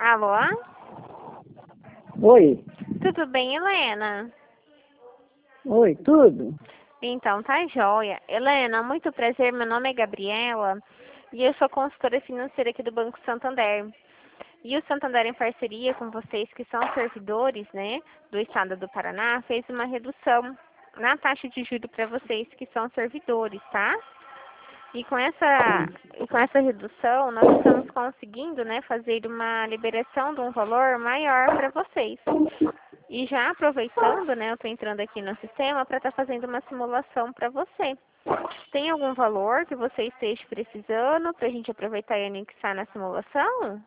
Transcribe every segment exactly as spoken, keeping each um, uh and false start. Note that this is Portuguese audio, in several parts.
Alô? Oi. Tudo bem, Helena? Oi, tudo? Então, tá joia. Helena, muito prazer, meu nome é Gabriela e eu sou consultora financeira aqui do Banco Santander. E o Santander, em parceria com vocês que são servidores, né, do estado do Paraná, fez uma redução na taxa de juros para vocês que são servidores, tá? E com essa, e com essa redução, nós estamos conseguindo, né, fazer uma liberação de um valor maior para vocês. E já aproveitando, né, eu estou entrando aqui no sistema para estar fazendo uma simulação para você. Tem algum valor que você esteja precisando para a gente aproveitar e anexar na simulação?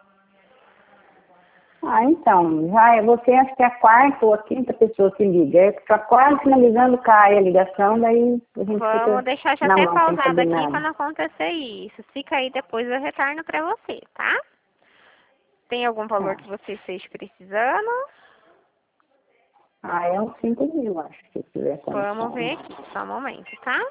Ah, então, já é você, acho que é a quarta ou a quinta pessoa que liga. É que quase finalizando, cai a ligação, daí a gente Vamos fica deixar já na até mão sem pausado saber aqui nada. para não acontecer isso. Fica aí, depois eu retorno para você, tá? Tem algum valor Tá. que você esteja precisando? Ah, é uns cinco mil, acho, se tiver Vamos condição. ver aqui, só um momento, tá?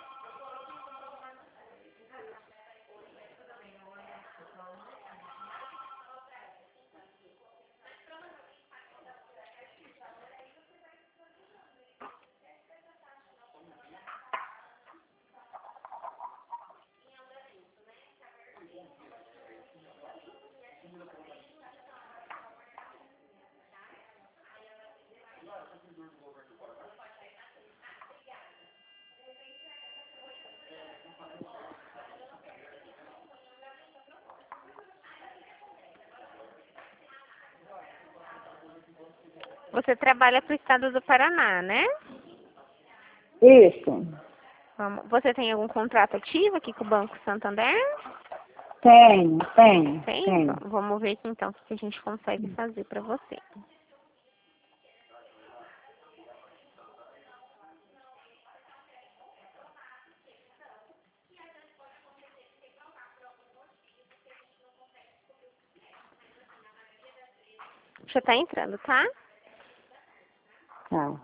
Você trabalha para o estado do Paraná, né? Isso. Vamos- Você tem algum contrato ativo aqui com o Banco Santander? Tenho, tenho, Tem? tenho. V- Vamos ver aqui então o que a gente consegue fazer para você. Já tá entrando, tá? Tá.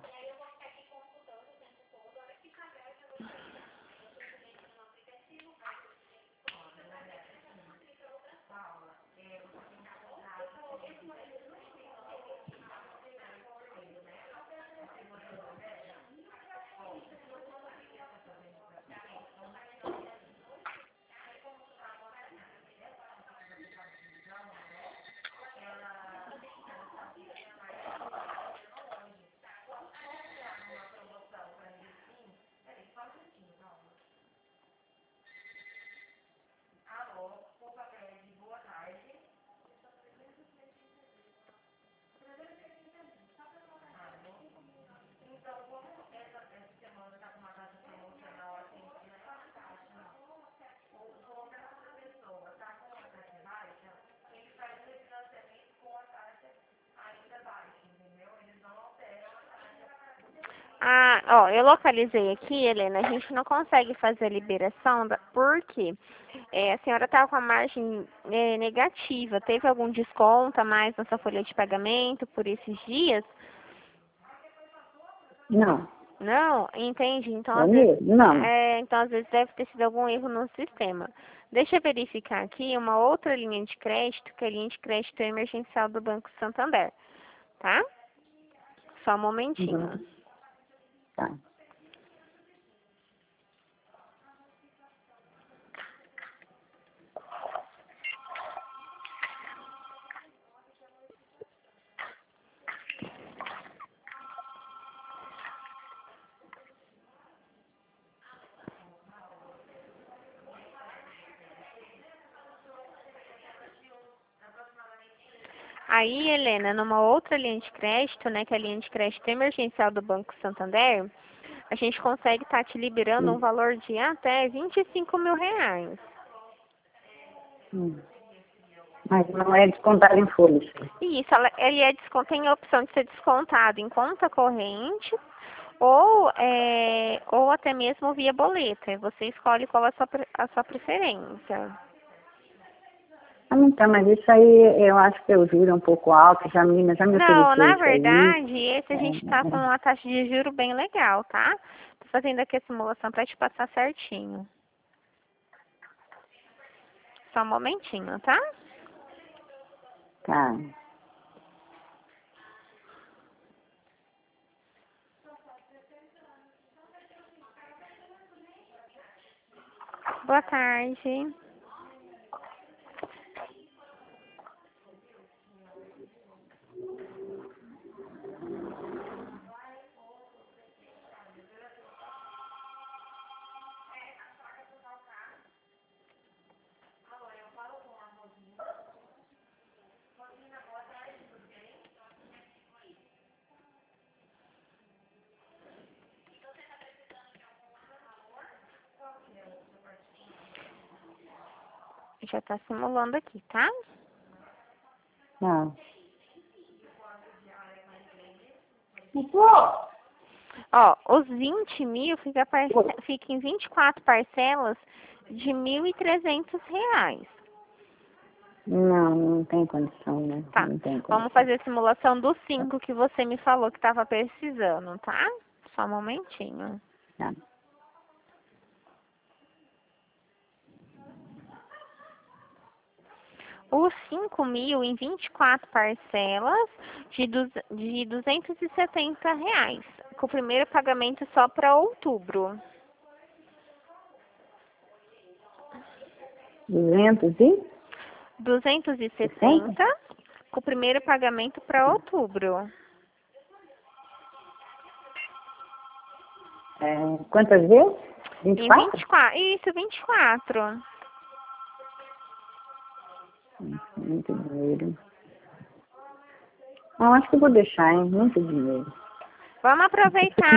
Ah, ó, eu localizei aqui, Helena, a gente não consegue fazer a liberação, da, porque é, a senhora estava com a margem é, negativa. Teve algum desconto a mais na sua folha de pagamento por esses dias? Não, Não? Entende? Então, é às vezes, mesmo? Não. é, então, às vezes deve ter sido algum erro no sistema. Deixa eu verificar aqui uma outra linha de crédito, que é a linha de crédito emergencial do Banco Santander, tá? Só um momentinho. Uhum. Tá. Aí, Helena, numa outra linha de crédito, né, que é a linha de crédito emergencial do Banco Santander, a gente consegue estar te liberando um Hum. valor de até vinte e cinco mil reais. Hum. Mas não é descontado em folhas. E isso, ela, ele é, descon- tem a opção de ser descontado em conta corrente ou, é, ou até mesmo via boleta. Você escolhe qual é a sua, pre- a sua preferência. Ah, então, mas isso aí eu acho que o juro é um pouco alto, já a menina já me Não, ofereceu na isso aí. verdade, esse a É, gente está com é. uma taxa de juro bem legal, tá? Tô fazendo aqui a simulação para te passar certinho. Só um momentinho, tá? Tá. Boa tarde. Já tá simulando aqui, tá? Não. Ó, os vinte mil fica, parce... fica em vinte e quatro parcelas de mil e trezentos reais. Não, não tem condição, né? Tá, Não tem condição. vamos fazer a simulação dos cinco que você me falou que estava precisando, tá? Só um momentinho. Tá. Os cinco mil em vinte e quatro parcelas de, du... de duzentos e setenta reais. Com o primeiro pagamento só para outubro. Duzentos e? duzentos e sessenta com o primeiro pagamento para outubro. É, quantas vezes? Vinte e Em quatro? vinte e quatro. Isso, vinte e quatro. Muito dinheiro. Não, acho que eu vou deixar, hein? Muito dinheiro. Vamos aproveitar.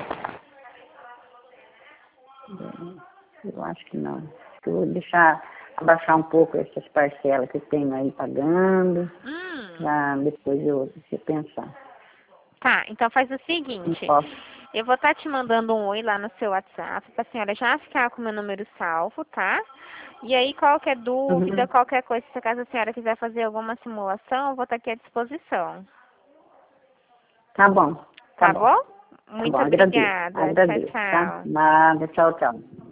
Eu acho que não. Acho que eu vou deixar abaixar um pouco essas parcelas que eu tenho aí pagando. Hum. Pra depois eu, eu pensar. Tá, então faz o Não seguinte. posso. Eu vou estar te mandando um oi lá no seu WhatsApp pra senhora já ficar com o meu número salvo, tá? E aí, qualquer dúvida, Uhum. qualquer coisa, se caso a senhora quiser fazer alguma simulação, eu vou estar aqui à disposição. Tá bom. Tá, Tá bom. bom? Tá Muito bom, agradeço. obrigada. Tchau, Agradeço, tá? tchau. Nada, tchau, tchau.